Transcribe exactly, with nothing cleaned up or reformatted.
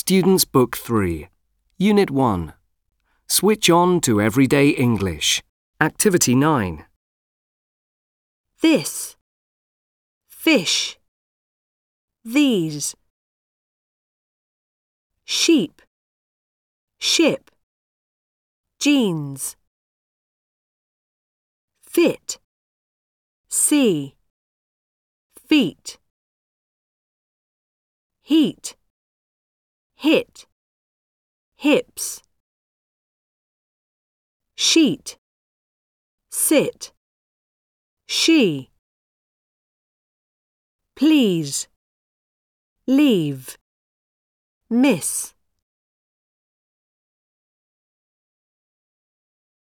Students' Book three, Unit one. Switch on to Everyday English. Activity nine. This, fish, these, sheep, ship, jeans, fit, see, feet, heat, hit, hips, sheet, sit, she, please, leave, miss.